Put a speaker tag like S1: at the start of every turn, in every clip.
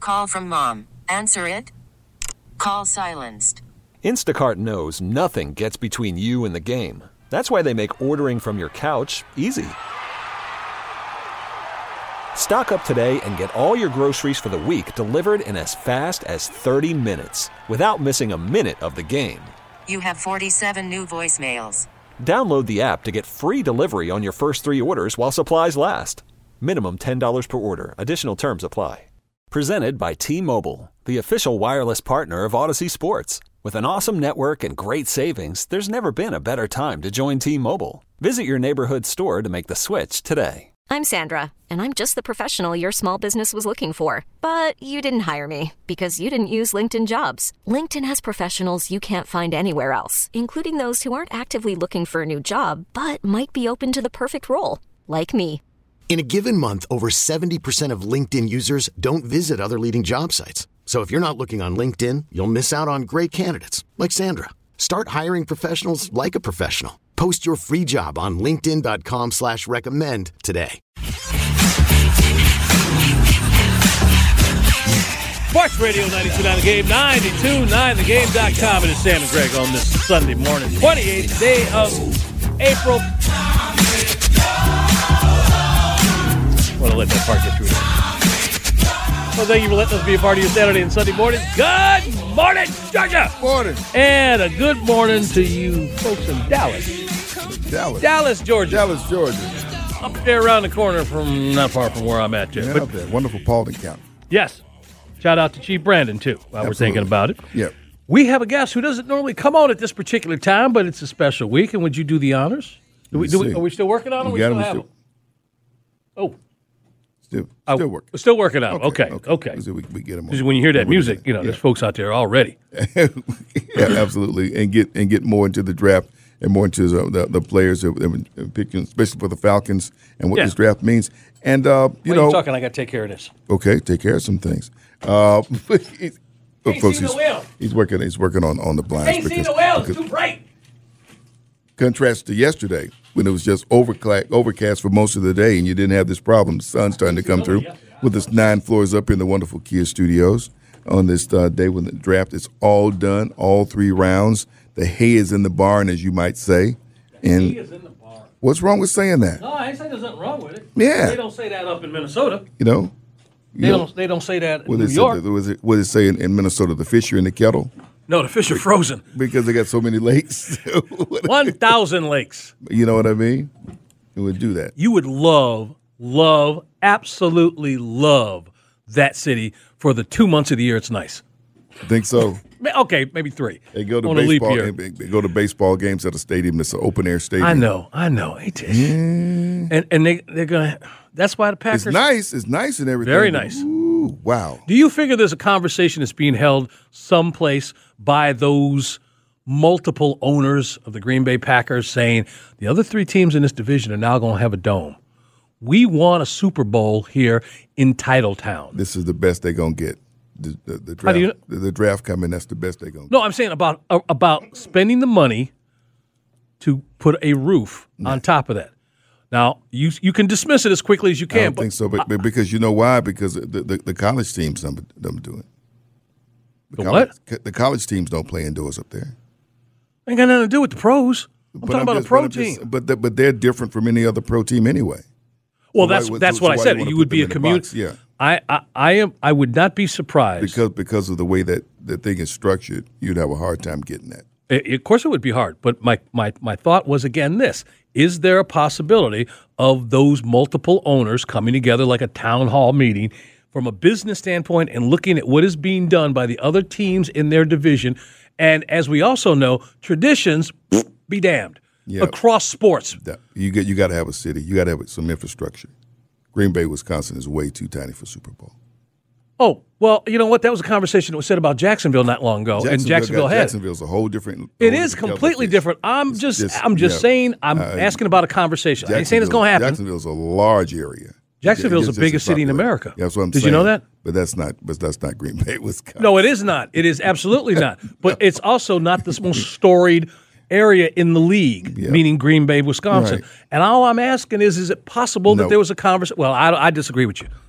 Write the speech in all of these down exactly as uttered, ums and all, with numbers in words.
S1: Call from mom. Answer it. Call silenced.
S2: Instacart knows nothing gets between you and the game. That's why they make ordering from your couch easy. Stock up today and get all your groceries for the week delivered in as fast as thirty minutes without missing a minute of the game.
S1: You have forty-seven new voicemails.
S2: Download the app to get free delivery on your first three orders while supplies last. Minimum ten dollars per order. Additional terms apply. Presented by T-Mobile, the official wireless partner of Odyssey Sports. With an awesome network and great savings, there's never been a better time to join T-Mobile. Visit your neighborhood store to make the switch today.
S3: I'm Sandra, and I'm just the professional your small business was looking for. But you didn't hire me because you didn't use LinkedIn Jobs. LinkedIn has professionals you can't find anywhere else, including those who aren't actively looking for a new job, but might be open to the perfect role, like me.
S4: In a given month, over seventy percent of LinkedIn users don't visit other leading job sites. So if you're not looking on LinkedIn, you'll miss out on great candidates like Sandra. Start hiring professionals like a professional. Post your free job on linkedin dot com slash recommend today.
S5: Sports Radio ninety-two point nine The Game, ninety-two point nine the game dot com. It is Sam and Greg on this Sunday morning, twenty-eighth day of April. I want to let that part get through. Well, thank you for letting us be a part of your Saturday and Sunday morning. Good morning, Georgia.
S6: Morning.
S5: And a good morning to you folks in Dallas.
S6: Dallas.
S5: Dallas, Georgia.
S6: Dallas, Georgia.
S5: Up there around the corner from, not far from where I'm at, Jeff.
S6: Yeah,
S5: But
S6: up there. Wonderful Paulding County.
S5: yes. Shout out to Chief Brandon, too, while
S6: Absolutely.
S5: we're thinking about it.
S6: Yep.
S5: We have a guest who doesn't normally come on at this particular time, but it's a special week. And would you do the honors? Do we, do we, are we still working on him?
S6: We
S5: We
S6: got
S5: still
S6: him.
S5: have
S6: Still,
S5: him? Oh.
S6: still,
S5: Oh,
S6: still working.
S5: We're still working on it. Okay, okay.
S6: okay. Let's see if we, we get him on.
S5: Because when you hear that
S6: We'll do
S5: music, you know,
S6: Yeah.
S5: there's folks out there already.
S6: yeah, absolutely, and get and get more into the draft and more into the, the, the players that have been picking, especially for the Falcons and what
S5: Yeah.
S6: this draft means. And uh, you
S5: While
S6: know,
S5: you're talking, I got to take care of this.
S6: okay, take care of some things. Uh, he's, of
S5: Ain't
S6: course,
S5: seen the
S6: he's,
S5: whale.
S6: he's working. He's working on, on the blinds.
S5: Ain't seen the whale. It's too bright.
S6: Contrast to yesterday when it was just overcla- overcast for most of the day and you didn't have this problem. The sun's starting to come through with this nine floors up in the wonderful Kia Studios on this uh, day when the draft is all done, all three rounds. The hay is in the barn, as you might say. And
S5: He is in the bar.
S6: what's wrong with saying that?
S5: No, I ain't saying there's nothing wrong with it.
S6: Yeah.
S5: They don't say that up in Minnesota.
S6: You know?
S5: They
S6: You know,
S5: don't. They don't say that in
S6: what
S5: New
S6: is
S5: York.
S6: it, what is it, what does it say in, in Minnesota? The fish are in the kettle?
S5: No, the fish are frozen.
S6: Because they got so many lakes.
S5: One thousand lakes.
S6: You know what I mean? It would do that.
S5: You would love, love, absolutely love that city for the two months of the year it's nice.
S6: Think so?
S5: Okay, maybe three.
S6: They go to
S5: on a leap
S6: baseball.
S5: year.
S6: They they go to baseball games at a stadium that's an open air stadium.
S5: I know, I know. Ain't it? And and they they're gonna. That's why the Packers.
S6: It's nice. It's nice and everything.
S5: Very nice.
S6: Ooh, wow.
S5: Do you figure there's a conversation that's being held someplace by those multiple owners of the Green Bay Packers saying the other three teams in this division are now going to have a dome? We want a Super Bowl here in Titletown.
S6: This is the best they're gonna get. The, the, the
S5: How
S6: draft.
S5: do you-
S6: the, the draft coming. That's the best they're gonna.
S5: No, I'm saying about uh, about spending the money to put a roof on top of that. Now, you you can dismiss it as quickly as you can.
S6: I don't
S5: but
S6: think so, but, but because you know why? Because the, the, the college teams don't, don't do it.
S5: The
S6: college,
S5: what?
S6: The college teams don't play indoors up there.
S5: Ain't got nothing to do with the pros. I'm
S6: But
S5: talking about
S6: just-
S5: a pro
S6: but I'm just-
S5: team.
S6: But they- but they're different from any other pro team anyway.
S5: Well,
S6: So why
S5: that's
S6: would-
S5: that's
S6: so
S5: what I
S6: why
S5: said.
S6: you wanna
S5: You
S6: put
S5: would be a
S6: them in the
S5: community.
S6: box? Yeah.
S5: I, I I am. I would not be surprised.
S6: Because because of the way that the thing is structured, you'd have a hard time getting that.
S5: It- of course, it would be hard. But my, my, my thought was, again, this. Is there a possibility of those multiple owners coming together like a town hall meeting from a business standpoint and looking at what is being done by the other teams in their division? And as we also know, traditions, be damned,
S6: Yeah.
S5: across sports.
S6: That- You get you got to have a city. You got to have some infrastructure. Green Bay, Wisconsin is way too tiny for Super Bowl.
S5: Oh, well, you know what? That was a conversation that was said about Jacksonville not long ago. and Jacksonville
S6: got,
S5: had.
S6: Jacksonville's a whole different.
S5: It
S6: whole
S5: is
S6: different
S5: completely
S6: kettle of fish.
S5: different. I'm
S6: It's
S5: just,
S6: just-
S5: I'm just
S6: yeah.
S5: saying, I'm
S6: Uh,
S5: asking about a conversation. I ain't saying it's
S6: Jacksonville-
S5: going to happen.
S6: Jacksonville's a large area.
S5: Jacksonville's
S6: It's
S5: the
S6: just
S5: biggest
S6: as
S5: city in
S6: popular.
S5: America.
S6: Yeah, that's what I'm
S5: Did
S6: saying.
S5: you know that?
S6: But that's not. But that's not Green Bay, Wisconsin.
S5: No, it is not. It is absolutely not. But it's also not the most storied area in the league,
S6: Yeah.
S5: meaning Green Bay, Wisconsin.
S6: Right.
S5: And all I'm asking is, is it possible
S6: No.
S5: that there was a conversation? Well, I, I disagree with you.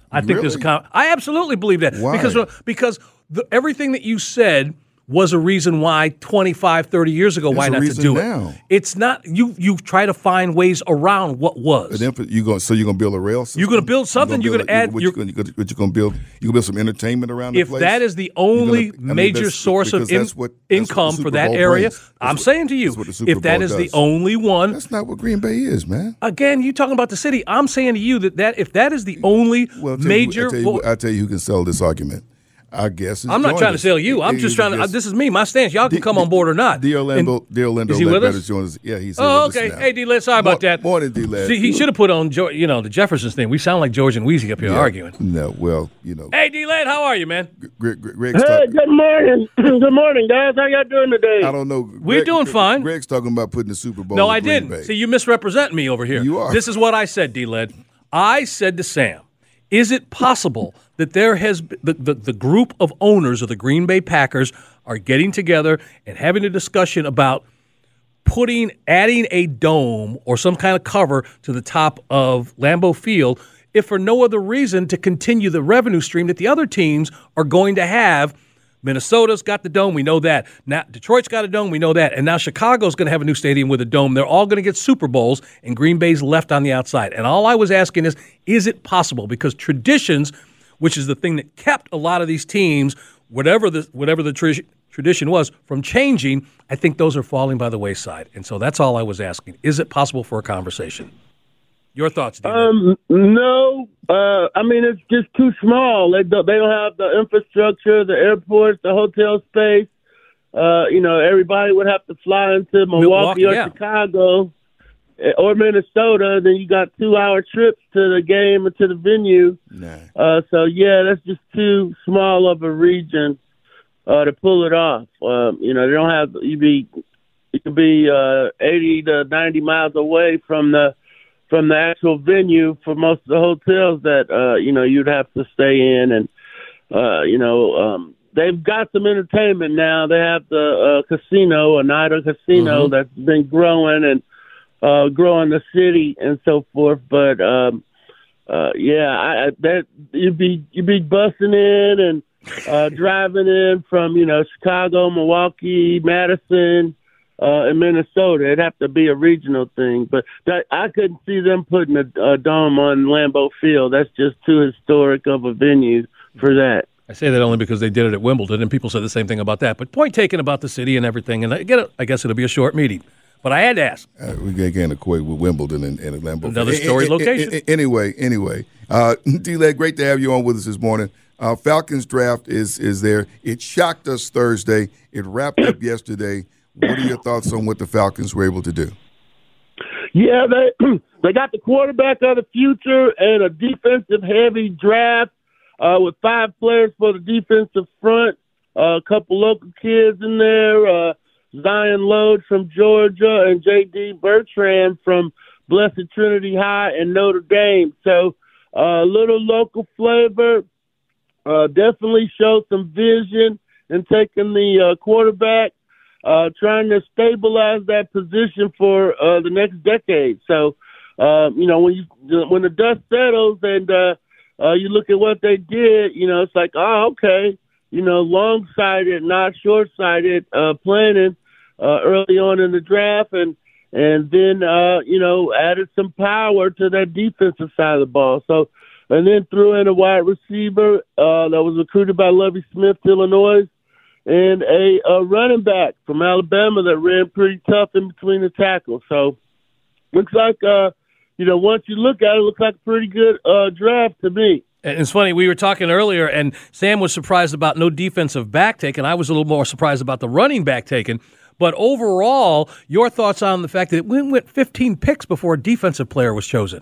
S5: I think there's a con- I absolutely believe that.
S6: Why?
S5: Because, because the, everything that you said was a reason why twenty-five, thirty years ago,
S6: There's
S5: why
S6: a
S5: not to
S6: reason
S5: do
S6: now.
S5: it. It's not, you You try to find ways around what was.
S6: An inf- you going so you're going to build a rail system?
S5: You're going to build something. You're going to add.
S6: What you're going to what you going to build? You going to build some entertainment around the
S5: If
S6: place?
S5: that is the only
S6: gonna- I mean,
S5: major
S6: that's-
S5: source of
S6: because
S5: in-
S6: that's what- that's what the
S5: income
S6: Super
S5: for that
S6: Bowl
S5: area,
S6: brings. That's
S5: I'm
S6: what-
S5: saying to you,
S6: that's what the Super
S5: if that
S6: Bowl
S5: is the
S6: does.
S5: only one,
S6: That's not what Green Bay is, man.
S5: again, you talking about the city. I'm saying to you that, that if that is the only
S6: Well, I'll tell
S5: major,
S6: You, I'll, tell you,
S5: vo-
S6: I'll tell you who can sell this argument. I guess it's
S5: I'm not
S6: join
S5: trying to
S6: us.
S5: sell you. I'm
S6: He-
S5: just
S6: he
S5: trying to.
S6: just-
S5: This is me. My stance. Y'all can
S6: D-
S5: come on board or not.
S6: D. Orlando,
S5: And-
S6: D. Orlando,
S5: is he with us?
S6: Ledbetter joins us. Yeah, he's here
S5: Oh,
S6: with
S5: okay.
S6: us now.
S5: Hey, D-Led, sorry about
S6: Mo-
S5: that.
S6: Morning, D-Led.
S5: See, he should have put on, Jo- you know, the Jeffersons thing. We sound like George and Wheezy up here
S6: Yeah.
S5: arguing.
S6: No, well, you know.
S5: Hey, D-Led, how are you, man?
S6: Greg, Greg, Greg's
S7: Hey,
S6: talking-
S7: good morning. Good morning, guys. How y'all doing today?
S6: I don't know.
S5: We're doing fine.
S6: Greg's talking about putting the Super Bowl
S5: No,
S6: in
S5: I
S6: Green
S5: didn't.
S6: Bay.
S5: See, you misrepresent me over here.
S6: You are.
S5: This is what I said, D-Led. I said to Sam, is it possible that there has been, the, the, the group of owners of the Green Bay Packers are getting together and having a discussion about putting, adding a dome or some kind of cover to the top of Lambeau Field, if for no other reason to continue the revenue stream that the other teams are going to have? Minnesota's got the dome, we know that. Now Detroit's got a dome, we know that. And now Chicago's going to have a new stadium with a dome. They're all going to get Super Bowls, and Green Bay's left on the outside. And all I was asking is, is it possible? Because traditions, which is the thing that kept a lot of these teams, whatever the whatever the tra- tradition was, from changing, I think those are falling by the wayside. And so that's all I was asking. Is it possible for a conversation? Your thoughts, David?
S7: Um, no. Uh, I mean, it's just too small. They don't, they don't have the infrastructure, the airports, the hotel space. Uh, you know, everybody would have to fly into Milwaukee,
S5: Milwaukee,
S7: or
S5: yeah.
S7: Chicago eh, or Minnesota. Then you got two-hour trips to the game or to the venue.
S6: Nah.
S7: Uh, so, yeah, that's just too small of a region uh, to pull it off. Um, you know, they don't have – you be you could be uh, eighty to ninety miles away from the – from the actual venue for most of the hotels that, uh, you know, you'd have to stay in. And, uh, you know, um, they've got some entertainment now. They have the uh, casino, Oneida Casino,
S5: Mm-hmm.
S7: that's been growing and uh, growing the city and so forth. But, um, uh, yeah, I, I, that you'd be, you'd be busting in and uh, driving in from, you know, Chicago, Milwaukee, Madison, Uh, in Minnesota. It'd have to be a regional thing, but that, I couldn't see them putting a, a dome on Lambeau Field. That's just too historic of a venue for that.
S5: I say that only because they did it at Wimbledon, and people said the same thing about that. But point taken about the city and everything, and I get it. I guess it'll be a short meeting. But I had to ask.
S6: Uh, we can't equate with Wimbledon and, and Lambeau.
S5: Another
S6: Field.
S5: storied
S6: A- a- a-
S5: location.
S6: a- Anyway, anyway, uh, D-Led, great to have you on with us this morning. Uh, Falcons draft is is there. It shocked us Thursday. It wrapped up yesterday. What are your thoughts on what the Falcons were able to do?
S7: Yeah, they they got the quarterback of the future and a defensive heavy draft uh, with five players for the defensive front. Uh, a couple local kids in there, uh, Zion Load from Georgia and J D Bertrand from Blessed Trinity High and Notre Dame. So a uh, little local flavor. Uh, definitely showed some vision in taking the uh, quarterback. Uh, trying to stabilize that position for uh, the next decade. So, uh, you know, when you when the dust settles and uh, uh, you look at what they did, you know, it's like, oh, okay, you know, long-sighted, not short-sighted uh, planning uh, early on in the draft, and and then uh, you know added some power to that defensive side of the ball. So, and then threw in a wide receiver uh, that was recruited by Lovie Smith, Illinois. And a, a running back from Alabama that ran pretty tough in between the tackles. So looks like, uh, you know, once you look at it, it looks like a pretty good uh, draft to me.
S5: And it's funny, we were talking earlier, and Sam was surprised about no defensive back taken. I was a little more surprised about the running back taken. But overall, your thoughts on the fact that it went fifteen picks before a defensive player was chosen?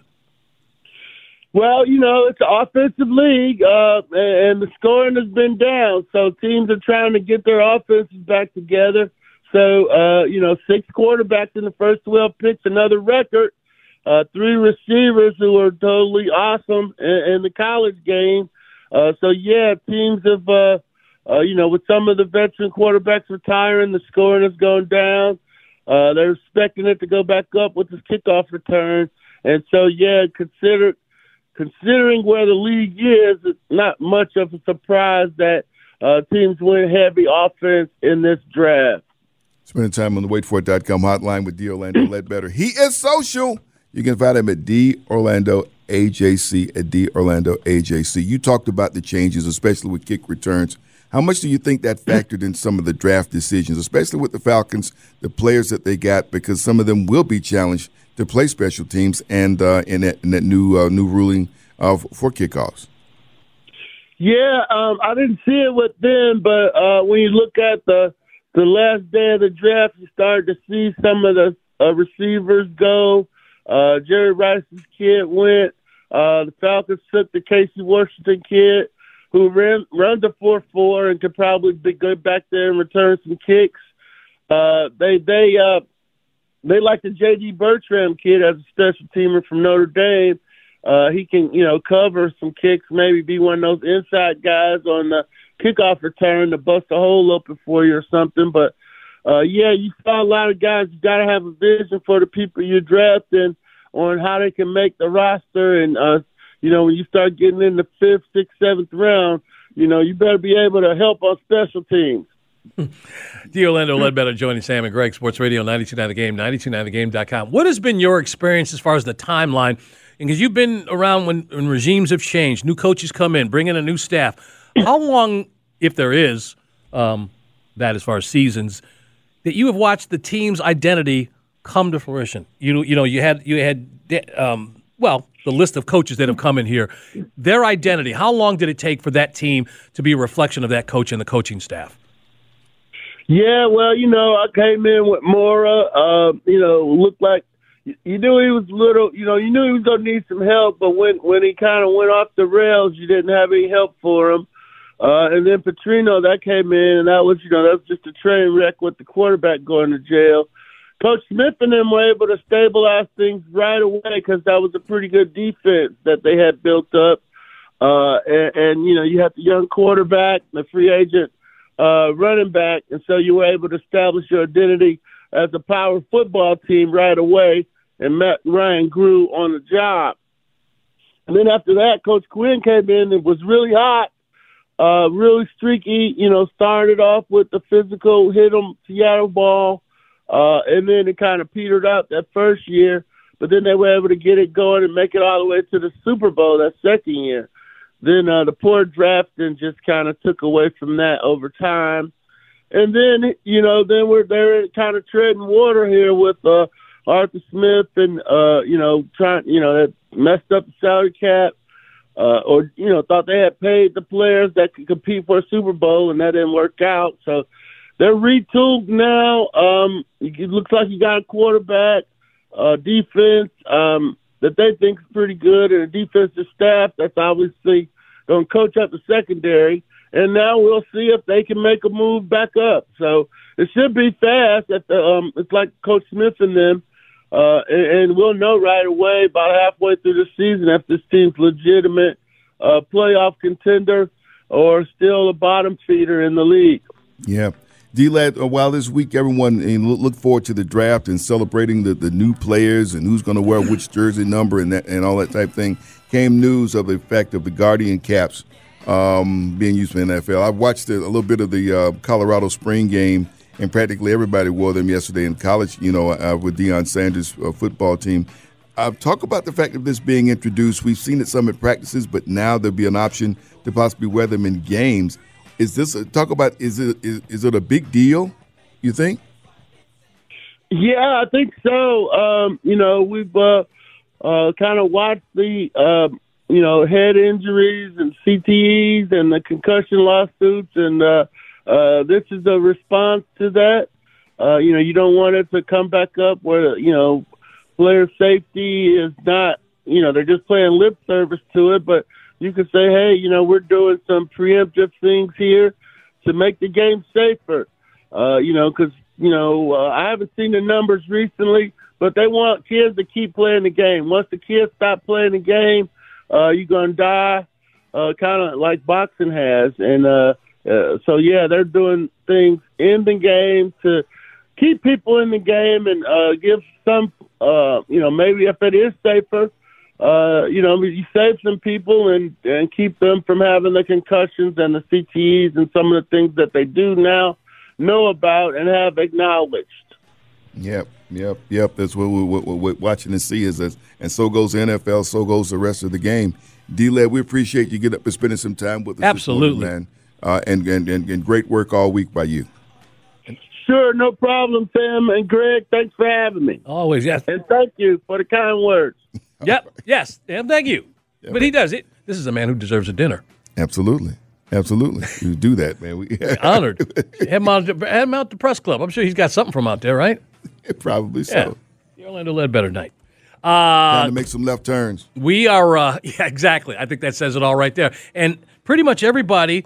S7: Well, you know, it's an offensive league, uh, and the scoring has been down. So teams are trying to get their offenses back together. So, uh, you know, six quarterbacks in the first twelve picks, another record. Uh, three receivers who are totally awesome in, in the college game. Uh, so, yeah, teams have, uh, uh, you know, with some of the veteran quarterbacks retiring, the scoring has gone down. Uh, they're expecting it to go back up with this kickoff return. And so, yeah, consider considering where the league is, it's not much of a surprise that uh, teams went heavy offense in this draft.
S6: Spending time on the wait for it dot com hotline with D. Orlando Ledbetter. He is social. You can find him at D. Orlando A J C, at D. Orlando A J C. You talked about the changes, especially with kick returns. How much do you think that factored in some of the draft decisions, especially with the Falcons, the players that they got, because some of them will be challenged to play special teams and uh, in, that, in that new uh, new ruling uh, for kickoffs?
S7: Yeah, um, I didn't see it with them, but uh, when you look at the the last day of the draft, you started to see some of the uh, receivers go. Uh, Jerry Rice's kid went. Uh, the Falcons took the Casey Washington kid, who ran runs a four four and could probably be good back there and return some kicks. Uh, they they uh, they like the J D Bertram kid as a special teamer from Notre Dame. Uh, he can, you know, cover some kicks, maybe be one of those inside guys on the kickoff return to bust a hole open for you or something. But, uh, yeah, you saw a lot of guys. You got to have a vision for the people you're drafting on how they can make the roster. And, uh, you know, when you start getting in the fifth, sixth, seventh round, you know, you better be able to help on special teams.
S5: D. Orlando Ledbetter joining Sam and Greg, Sports Radio ninety-two point nine The Game, ninety-two point nine the game dot com. What has been your experience as far as the timeline? Because you've been around when, when regimes have changed, new coaches come in, bring in a new staff. How long, if there is um, that as far as seasons, that you have watched the team's identity come to fruition? You you know you had you had um, well the list of coaches that have come in here, their identity. How long did it take for that team to be a reflection of that coach and the coaching staff?
S7: Yeah, well, you know, I came in with Mora. Uh, you know, looked like. You knew he was little, you know, you knew he was going to need some help, but when, when he kind of went off the rails, you didn't have any help for him. Uh, and then Petrino, that came in, and that was, you know, that was just a train wreck with the quarterback going to jail. Coach Smith and them were able to stabilize things right away because that was a pretty good defense that they had built up. Uh, and, and, you know, you have the young quarterback, the free agent uh, running back, and so you were able to establish your identity as a power football team right away. And Matt Ryan grew on the job. And then after that, Coach Quinn came in and was really hot, uh, really streaky, you know, started off with the physical, hit 'em Seattle ball, uh, and then it kind of petered out that first year. But then they were able to get it going and make it all the way to the Super Bowl that second year. Then uh, the poor drafting just kind of took away from that over time. And then, you know, then we're they're kind of treading water here with uh, – Arthur Smith and, uh, you know, trying, you know, that messed up the salary cap, uh, or, you know, thought they had paid the players that could compete for a Super Bowl, and that didn't work out. So they're retooled now. Um, it looks like you got a quarterback, uh, defense um, that they think is pretty good, and a defensive staff that's obviously going to coach up the secondary. And now we'll see if they can make a move back up. So it should be fast. At the, um, it's like Coach Smith and them. Uh, and, and we'll know right away about halfway through the season if this team's legitimate uh, playoff contender or still a bottom feeder in the league.
S6: Yeah. D-Lad, uh, while this week everyone uh, look forward to the draft and celebrating the, the new players and who's going to wear which jersey number and that, and all that type of thing, came news of the effect of the Guardian caps um, being used in the N F L. I watched a, a little bit of the uh, Colorado spring game, and practically everybody wore them yesterday in college, you know, uh, with Deion Sanders' uh, football team. Uh, talk about the fact of this being introduced. We've seen it some at practices, but now there'll be an option to possibly wear them in games. Is this a, talk about? Is it is, is it a big deal? You think?
S7: Yeah, I think so. Um, you know, we've uh, uh, kind of watched the uh, you know head injuries and C T Es and the concussion lawsuits, and uh, uh, this is a response to that. Uh, you know, you don't want it to come back up where you know player safety is not. You know, they're just playing lip service to it, but you can say, hey, you know, we're doing some preemptive things here to make the game safer. Uh, you know, because, you know, uh, I haven't seen the numbers recently, but they want kids to keep playing the game. Once the kids stop playing the game, uh, you're going to die, uh, kind of like boxing has. And uh, uh, so, yeah, they're doing things in the game to keep people in the game and uh, give some, uh, you know, maybe if it is safer, uh, you know, you save some people and, and keep them from having the concussions and the C T Es and some of the things that they do now know about and have acknowledged.
S6: Yep, yep, yep. That's what we're, what we're watching and see is that, and so goes the N F L, so goes the rest of the game. D-Led, we appreciate you getting up and spending some time with us.
S5: Absolutely.
S6: This morning, man. Uh, and, and, and, and great work all week by you.
S7: Sure, no problem, Tim and Greg. Thanks for having me.
S5: Always, yes.
S7: And thank you for the kind words.
S5: Yep, yes, and thank you.
S6: Yep.
S5: But he does it. This is a man who deserves a dinner.
S6: Absolutely. Absolutely. You do that, man. We
S5: honored. Have him, out, have him out the press club. I'm sure he's got something from out there, right?
S6: Probably so.
S5: Yeah. The Orlando Ledbetter night. Uh,
S6: Time to make some left turns.
S5: We are, uh, yeah, exactly. I think that says it all right there. And pretty much everybody,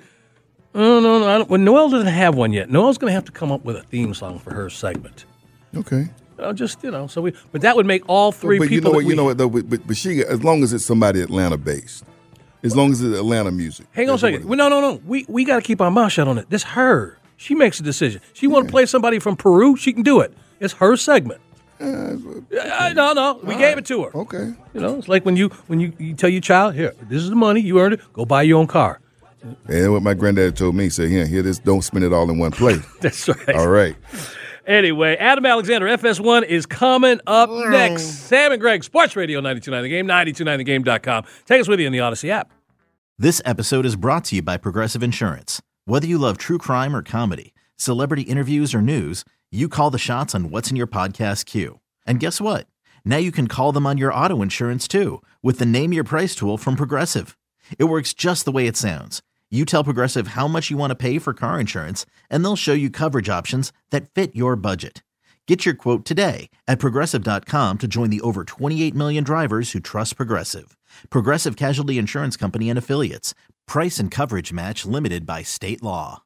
S5: oh, no, no, I don't, well, Noelle doesn't have one yet. Noelle's going to have to come up with a theme song for her segment.
S6: Okay.
S5: Uh, just, you know, so we, but that would make all three
S6: but
S5: people.
S6: But you know what,
S5: we,
S6: you know what, though, but, but she, as long as it's somebody Atlanta-based, as long as it's Atlanta music.
S5: Hang on a second. Well, no, no, no. We we got to keep our mouth shut on it. This her. She makes a decision. She yeah. want to play somebody from Peru, she can do it. It's her segment. Uh, okay. uh, no, no, we All gave right. it to her.
S6: Okay.
S5: You know, it's like when you when you, you tell your child, here, this is the money, you earned it, go buy your own car.
S6: And what my granddad told me, he said, here, here, this, don't spend it all in one place.
S5: That's right.
S6: All right.
S5: Anyway, Adam Alexander, F S one is coming up next. Sam and Greg, Sports Radio ninety-two point nine The Game, ninety-two point nine the game dot com. Take us with you in the Odyssey app.
S8: This episode is brought to you by Progressive Insurance. Whether you love true crime or comedy, celebrity interviews or news, you call the shots on what's in your podcast queue. And guess what? Now you can call them on your auto insurance too with the Name Your Price tool from Progressive. It works just the way it sounds. You tell Progressive how much you want to pay for car insurance, and they'll show you coverage options that fit your budget. Get your quote today at Progressive dot com to join the over twenty-eight million drivers who trust Progressive. Progressive Casualty Insurance Company and Affiliates. Price and coverage match limited by state law.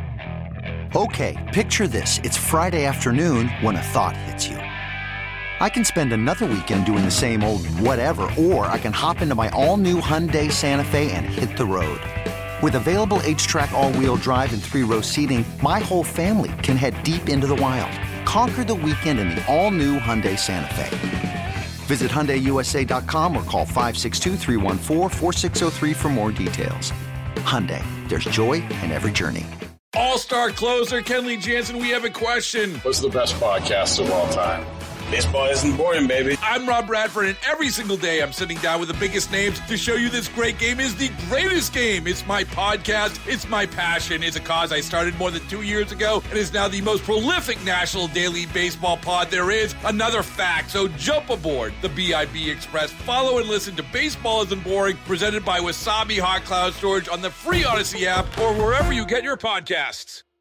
S9: Okay, picture this. It's Friday afternoon when a thought hits you. I can spend another weekend doing the same old whatever, or I can hop into my all-new Hyundai Santa Fe and hit the road. With available H-Track all-wheel drive and three-row seating, my whole family can head deep into the wild. Conquer the weekend in the all-new Hyundai Santa Fe. Visit Hyundai U S A dot com or call five six two, three one four, four six zero three for more details. Hyundai, there's joy in every journey.
S10: All-star closer Kenley Jansen, we have a question.
S11: What's the best podcast of all time? Baseball isn't boring, baby.
S10: I'm Rob Bradford, and every single day I'm sitting down with the biggest names to show you this great game is the greatest game. It's my podcast. It's my passion. It's a cause I started more than two years ago and is now the most prolific national daily baseball pod there is. Another fact. So jump aboard the B I B Express. Follow and listen to Baseball Isn't Boring, presented by Wasabi Hot Cloud Storage on the free Odyssey app or wherever you get your podcasts.